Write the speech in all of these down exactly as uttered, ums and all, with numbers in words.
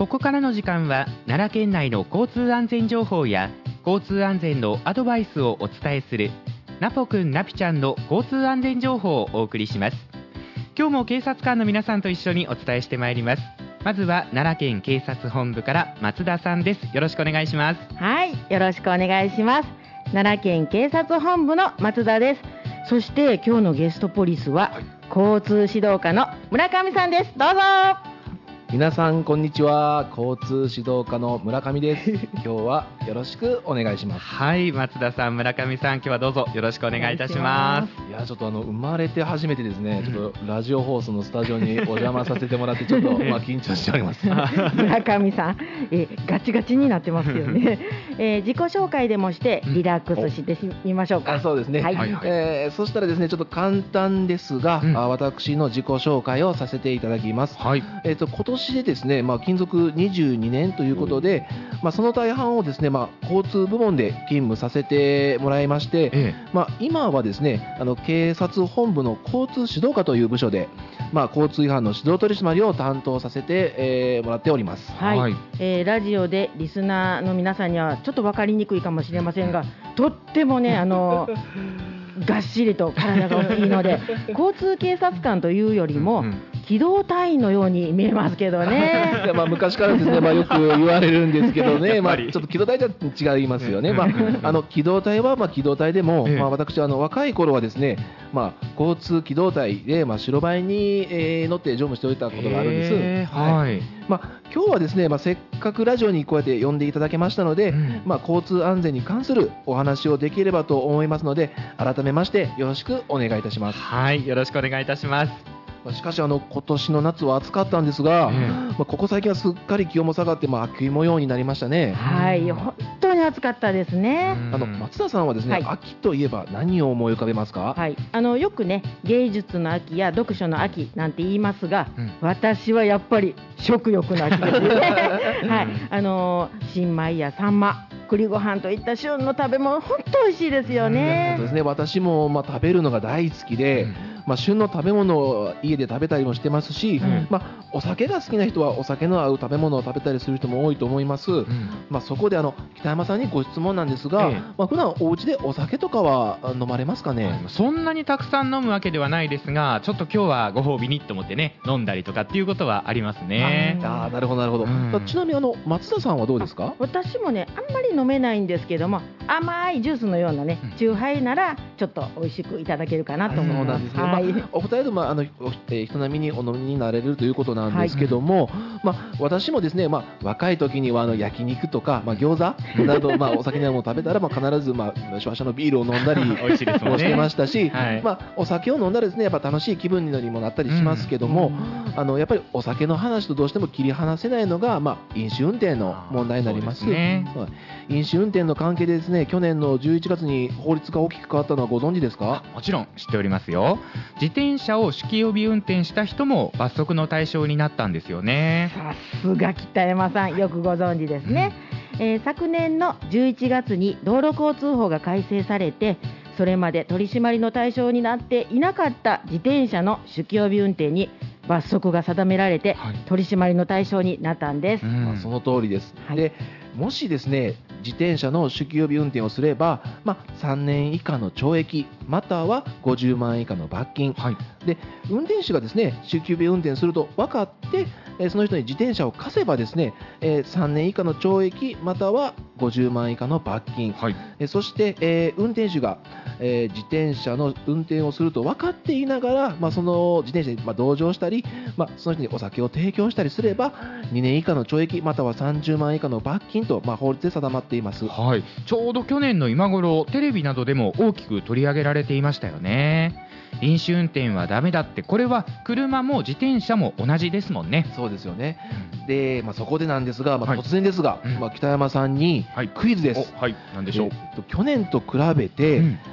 ここからの時間は奈良県内の交通安全情報や交通安全のアドバイスをお伝えするナポくんナピちゃんの交通安全情報をお送りします。今日も警察官の皆さんと一緒にお伝えしてまいります。まずは奈良県警察本部から松田さんです。よろしくお願いします。 はい、よろしくお願いします。奈良県警察本部の松田です。そして今日のゲストポリスは、はい、交通指導課の村上さんです。どうぞ。 皆さんこんにちは。交通指導課の村上です。今日はよろしくお願いします。 はい、松田さん、村上さん、今日はどうぞよろしくお願いいたします。 いや、ちょっとあの生まれて初めてですね、ちょっとラジオ放送のスタジオにお邪魔させてもらってちょっとまあ緊張しております。 村上さん、えガチガチになってますよね。えー、自己紹介でもしてリラックスしてみましょうか。 あ、そうですね。はい、えー、そしたらですね、ちょっと簡単ですが、うん、あ私の自己紹介をさせていただきます。はい、えっと今年でですね、まあ、勤続にじゅうにねんということで、まあ、その大半をですね、まあ、交通部門で勤務させてもらいまして、ええ、まあ、今はですね、あの警察本部の交通指導課という部署で、まあ、交通違反の指導取り締まりを担当させて、えー、もらっております。 はい、はい、えー、ラジオでリスナーの皆さんにはちょっと分かりにくいかもしれませんが、とってもね、あのがっしりと体が大きいので交通警察官というよりも、うんうん、機動隊員のように見えますけどね。 いや、まあ、昔からですね、まあ、よく言われるんですけどね、まあ、ちょっと機動隊じゃ違いますよね。まあ、あの機動隊はまあ機動隊でも、まあ、私あの若い頃はですね、まあ、交通機動隊で、まあ、白バイに、えー、乗って乗務しておいたことがあるんです。はい、まあ、今日はですね、まあ、せっかくラジオにこうやって呼んでいただけましたので、うん、まあ、交通安全に関するお話をできればと思いますので、改めましてよろしくお願いいたします。 はい、よろしくお願いいたします。 しかしあの今年の夏は暑かったんですが、うん、まあ、ここ最近はすっかり気温も下がって、まあ、秋模様になりましたね。 はい、本当に暑かったですね。 あの松田さんはですね、はい、秋といえば何を思い浮かべますか？ はい、あのよくね、芸術の秋や読書の秋なんて言いますが、うん、私はやっぱり食欲の秋ですね。はい、あの新米やサンマ、栗ご飯といった旬の食べ物、本当美味しいですよね。 そうですね、私もまあ食べるのが大好きで、うん、まあ、旬の食べ物を家で食べたりもしてますし、うん、まあ、お酒が好きな人はお酒の合う食べ物を食べたりする人も多いと思います。うん、まあ、そこであの北山さんにご質問なんですが、ええ、まあ、普段お家でお酒とかは飲まれますかね？ そんなにたくさん飲むわけではないですが、ちょっと今日はご褒美にと思ってね、飲んだりとかっていうことはありますね。 ああ、なるほどなるほど。うん、ちなみにあの松田さんはどうですか？ 私もね、あんまり飲めないんですけども、甘いジュースのようなね、チューハイならちょっと美味しくいただけるかなと思います。そうなんですね。はい、まあ、 お二人ともあの、えー、人並みにお飲みになれるということなんですけども、はい、まあ、私もですね、まあ、若い時にはあの焼肉とか、まあ、餃子など、まあ、お酒なども食べたら、まあ、必ず、まあ、シュワシュワのビールを飲んだりもしてましたし、はい、まあ、お酒を飲んだらですね、やっぱ楽しい気分にもなったりしますけども、うん、あのやっぱりお酒の話とどうしても切り離せないのが、まあ、飲酒運転の問題になります。ね、飲酒運転の関係でですね、去年のじゅういちがつに法律が大きく変わったのはご存知ですか？ もちろん知っておりますよ。自転車を酒気帯び運転した人も罰則の対象になったんですよね。 さすが北山さん、よくご存知ですね。うん、えー、昨年のじゅういちがつに道路交通法が改正されて、それまで取り締まりの対象になっていなかった自転車の酒気帯び運転に罰則が定められて、はい、取り締まりの対象になったんです。うん、 まあ、その通りです。はい、でもしですね、自転車の酒気帯び運転をすれば、まあ、さんねん以下の懲役またはごじゅうまんえん以下の罰金、はい、で運転手がですね、酒気帯び運転すると分かって、えー、その人に自転車を貸せばですね、えー、さんねん以下の懲役またはごじゅうまんえん以下の罰金、はい、えー、そして、えー、運転手が、えー、自転車の運転をすると分かっていながら、まあ、その自転車に、まあ、同乗したり、まあ、その人にお酒を提供したりすればにねん以下の懲役またはさんじゅうまんえん以下の罰金と、まあ、法律で定まっています。 はい、ちょうど去年の今頃テレビなどでも大きく取り上げられていましたよね。飲酒運転はダメだって、これは車も自転車も同じですもんね。 そうですよね。で、まあ、そこでなんですが、まあ、突然ですが、はい、まあ、北山さんにクイズです。 はい、はい、何でしょう。 えー、と去年と比べて、うん、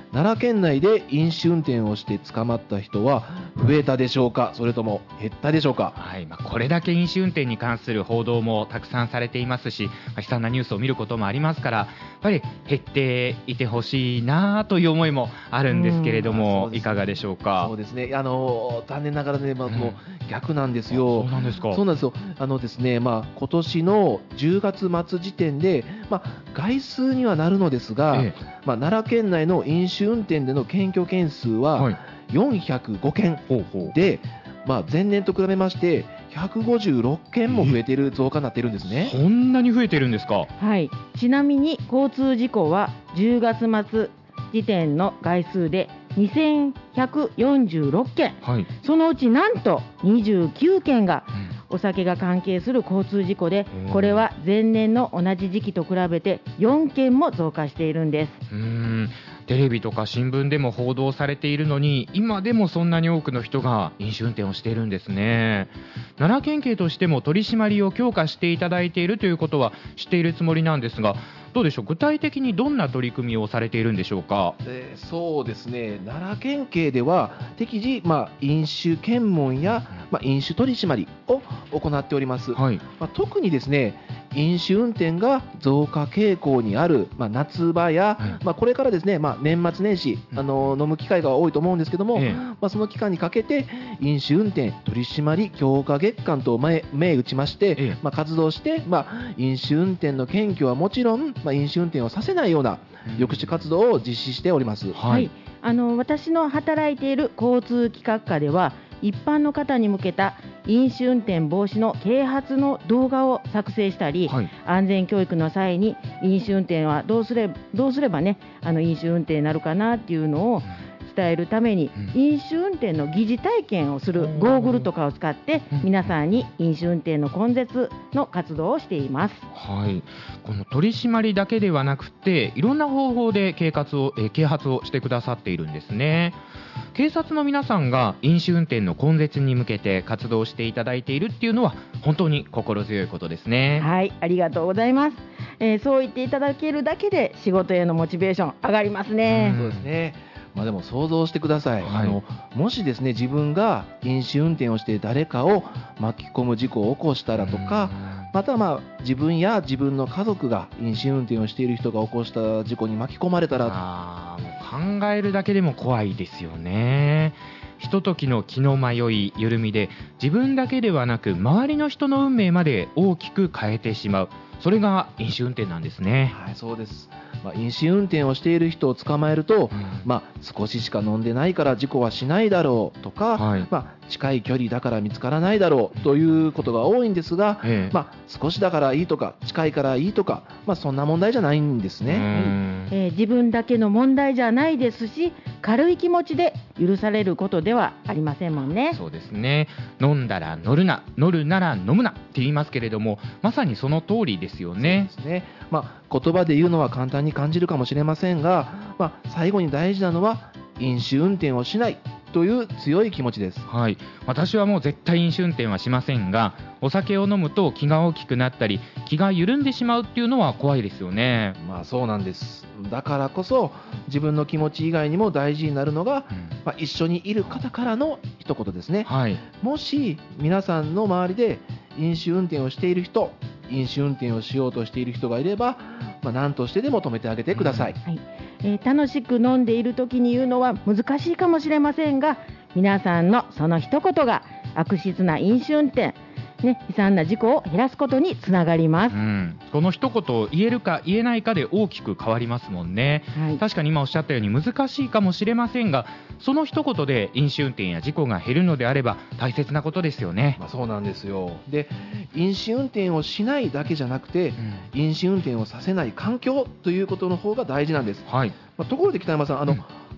奈良県内で飲酒運転をして捕まった人は増えたでしょうか、それとも減ったでしょうか。 はい、まあ、これだけ飲酒運転に関する報道もたくさんされていますし、まあ、悲惨なニュースを見ることもありますから、やっぱり減っていてほしいなという思いもあるんですけれども、うん、いかがでしょうか。 そうですね、あの残念ながらね、まあ、 うん、 もう逆なんですよ。 そうなんですか。 そうなんですよ。あのですね、まあ、今年のじゅうがつ末時点で、まあ、概数にはなるのですが、ええ、まあ、奈良県内の飲酒運転での検挙件数はよんひゃくごけんで、はい、まあ、前年と比べましてひゃくごじゅうろっけんも増えている増加になっているんですね。 そんなに増えているんですか。 はい、ちなみに交通事故はじゅうがつ末時点の概数でにせんひゃくよんじゅうろっけん、はい、そのうちなんとにじゅうきゅうけんがお酒が関係する交通事故で、これは前年の同じ時期と比べてよんけんも増加しているんです。 うーん、テレビとか新聞でも報道されているのに、今でもそんなに多くの人が飲酒運転をしているんですね。奈良県警としても取り締まりを強化していただいているということは知っているつもりなんですが、どうでしょう、具体的にどんな取り組みをされているんでしょうか。 えー、そうですね、奈良県警では適時、まあ、飲酒検問や、まあ、飲酒取り締まりを行っております。はい、まあ、特にですね、飲酒運転が増加傾向にある、まあ、夏場や、はい、まあ、これからですね、まあ、年末年始、あの飲む機会が多いと思うんですけども、ええ、まあ、その期間にかけて飲酒運転取り締まり強化月間と銘打ちまして、え、まあ、活動して、まあ、飲酒運転の検挙はもちろん、まあ、飲酒運転をさせないような抑止活動を実施しております。 はい、あの私の働いている交通企画課では、一般の方に向けた飲酒運転防止の啓発の動画を作成したり、はい、安全教育の際に飲酒運転はどうすれば、どうすればね、あの飲酒運転になるかなっていうのを伝えるために、うん、飲酒運転の疑似体験をするゴーグルとかを使って皆さんに飲酒運転の根絶の活動をしています。 はい、この取り締まりだけではなくて、いろんな方法で啓発を、えー、啓発をしてくださっているんですね。警察の皆さんが飲酒運転の根絶に向けて活動していただいているっていうのは本当に心強いことですね。 はい、ありがとうございます。えー、そう言っていただけるだけで仕事へのモチベーション上がりますね。 そうですね。まあ、でも想像してください、はい、あのもしですね、自分が飲酒運転をして誰かを巻き込む事故を起こしたらとか、またまあ自分や自分の家族が飲酒運転をしている人が起こした事故に巻き込まれたら、 あもう考えるだけでも怖いですよね。ひとときの気の迷い緩みで自分だけではなく周りの人の運命まで大きく変えてしまう、それが飲酒運転なんですね。 はい、そうです。まあ、飲酒運転をしている人を捕まえると、うん、まあ、少ししか飲んでないから事故はしないだろうとか、はい、まあ、近い距離だから見つからないだろうということが多いんですが、ええ、まあ、少しだからいいとか近いからいいとか、まあ、そんな問題じゃないんですね。 えー、自分だけの問題じゃないですし、軽い気持ちで許されることではありませんもんね。 そうですね。飲んだら乗るな、乗るなら飲むなって言いますけれども、まさにその通りですよね。 そうですね。まあ、言葉で言うのは簡単に感じるかもしれませんが、まあ、最後に大事なのは飲酒運転をしないという強い気持ちです。 はい、私はもう絶対飲酒運転はしませんが、お酒を飲むと気が大きくなったり気が緩んでしまうっていうのは怖いですよね。 まあそうなんです。だからこそ自分の気持ち以外にも大事になるのが、うん、まあ、一緒にいる方からの一言ですね。はい、もし皆さんの周りで飲酒運転をしている人、飲酒運転をしようとしている人がいれば、まあ、何としてでも止めてあげてください。 うん、はい、えー、楽しく飲んでいる時に言うのは難しいかもしれませんが、皆さんのその一言が悪質な飲酒運転、ね、悲惨な事故を減らすことにつながります。うん、 この一言を言えるか言えないかで大きく変わりますもんね。はい、確かに今おっしゃったように難しいかもしれませんが、その一言で飲酒運転や事故が減るのであれば大切なことですよね。 まあ、そうなんですよ。で、飲酒運転をしないだけじゃなくて、うん、飲酒運転をさせない環境ということの方が大事なんです。はい、まあ、ところで北山さん、あの、うん、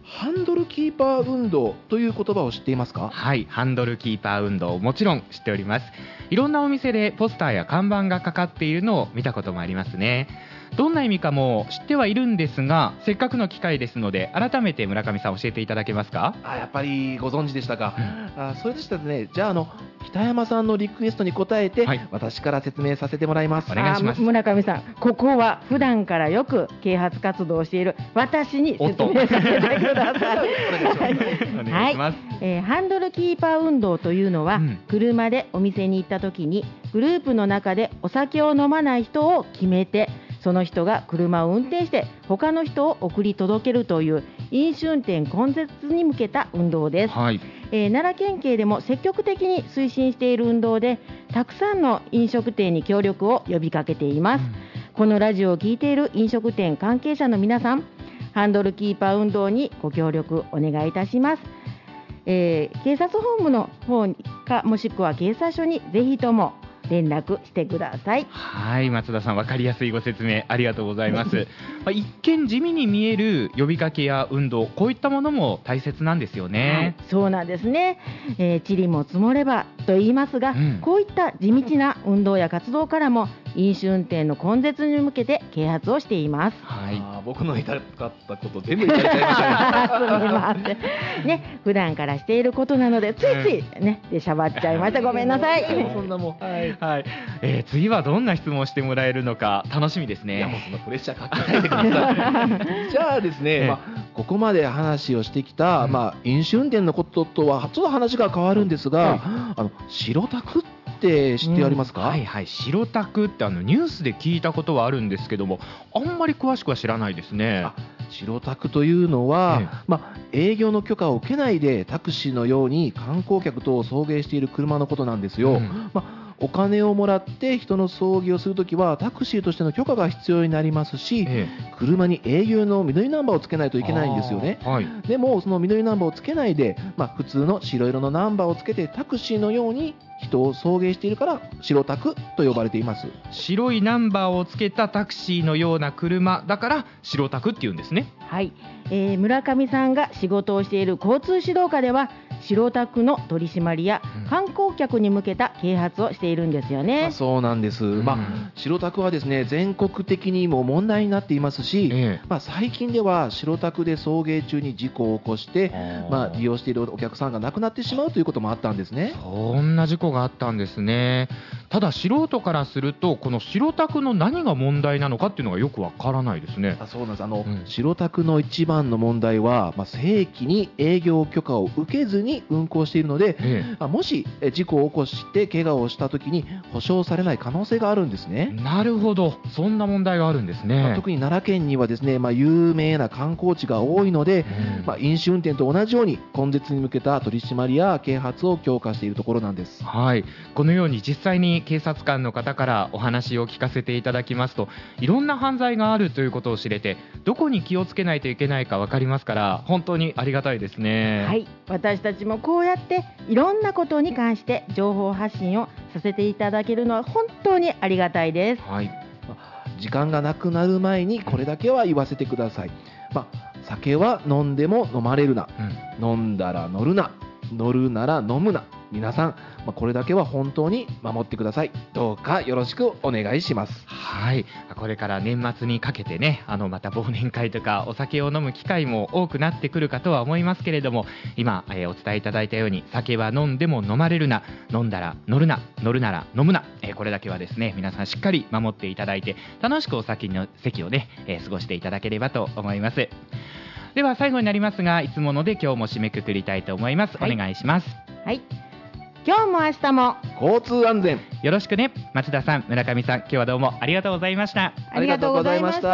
ハンドルキーパー運動という言葉を知っていますか？ はい、ハンドルキーパー運動、もちろん知っております。いろんなお店でポスターや看板がかかっているのを見たこともありますね。どんな意味かも知ってはいるんですが、せっかくの機会ですので改めて村上さん教えていただけますか？ あ、やっぱりご存知でしたか。うん、あ、それでしたらね、じゃあ、あの北山さんのリクエストに応えて、はい、私から説明させてもらいます。 お願いします。 村上さん、ここは普段からよく啓発活動をしている私に説明させてください。 お願いします。 えー、ハンドルキーパー運動というのは、うん、車でお店に行った時にグループの中でお酒を飲まない人を決めて、その人が車を運転して他の人を送り届けるという飲酒運転根絶に向けた運動です。はい、えー、奈良県警でも積極的に推進している運動で、たくさんの飲食店に協力を呼びかけています。うん、このラジオを聞いている飲食店関係者の皆さん、ハンドルキーパー運動にご協力お願いいたします。えー、警察本部の方にか、もしくは警察署にぜひとも連絡してください。 はい、松田さん、分かりやすいご説明ありがとうございます。まあ、一見地味に見える呼びかけや運動、こういったものも大切なんですよね。 はい、そうなんですね。えー、塵も積もればと言いますが、うん、こういった地道な運動や活動からも飲酒運転の根絶に向けて啓発をしています。 はい、あ、僕の言いたかったこと全部言っちゃいましたね。すみませんね、普段からしていることなのでついついね、でしゃばっちゃいました。ごめんなさい。 そんなもん、はいはい、えー、次はどんな質問をしてもらえるのか楽しみですね。 いや、もうそんなプレッシャーかけないでください。じゃあですね、まあ、ここまで話をしてきた、うん、まあ、飲酒運転のこととはちょっと話が変わるんですが、うん、あの白タクって知ってありますか？ うん、はいはい、白タクってあのニュースで聞いたことはあるんですけども、あんまり詳しくは知らないですね。 あ、白タクというのは、ええ、まあ、営業の許可を受けないでタクシーのように観光客と送迎している車のことなんですよ。うん、まあ、お金をもらって人の送迎をするときはタクシーとしての許可が必要になりますし、ええ、車に営業の緑ナンバーをつけないといけないんですよね。はい、でもその緑ナンバーをつけないで、まあ、普通の白色のナンバーをつけてタクシーのように人を送迎しているから白タクと呼ばれています。 白いナンバーをつけたタクシーのような車だから白タクっていうんですね。 はい、えー、村上さんが仕事をしている交通指導課では白タクの取り締まりや観光客に向けた啓発をしているんですよね。 うん、そうなんです。うん、まあ、白タクはですね、全国的にも問題になっていますし、ええ、まあ、最近では白タクで送迎中に事故を起こして、まあ、利用しているお客さんが亡くなってしまうということもあったんですね。 そんな事故があったんですね。ただ素人からするとこの白タクの何が問題なのかっていうのがよくわからないですね。 あ、そうなんです。あの、うん、白タクの一番の問題は、まあ、正規に営業許可を受けずに運行しているので、ええ、もし事故を起こして怪我をしたときに保証されない可能性があるんですね。 なるほど、そんな問題があるんですね。 まあ、特に奈良県にはですね、まあ、有名な観光地が多いので、うん、まあ、飲酒運転と同じように根絶に向けた取り締まりや啓発を強化しているところなんです。 はい、このように実際に警察官の方からお話を聞かせていただきますと、いろんな犯罪があるということを知れて、どこに気をつけないといけないか分かりますから、本当にありがたいですね。 はい、私たちもこうやっていろんなことに関して情報発信をさせていただけるのは本当にありがたいです。 はい、時間がなくなる前にこれだけは言わせてください。まあ、酒は飲んでも飲まれるな、うん、飲んだら乗るな、乗るなら飲むな。皆さん、まあ、これだけは本当に守ってください。どうかよろしくお願いします。 はい、これから年末にかけてね、あのまた忘年会とかお酒を飲む機会も多くなってくるかとは思いますけれども、今、えー、お伝えいただいたように、酒は飲んでも飲まれるな、飲んだら乗るな、乗るなら飲むな、えー、これだけはですね、皆さんしっかり守っていただいて、楽しくお酒の席をね、えー、過ごしていただければと思います。では最後になりますが、いつもので今日も締めくくりたいと思います。はい、お願いします。 はい、今日も明日も交通安全よろしくね。町田さん、村上さん、今日はどうもありがとうございました。 ありがとうございました。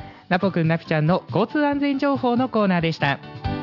さようなら。 ナポくんナピちゃんの交通安全情報のコーナーでした。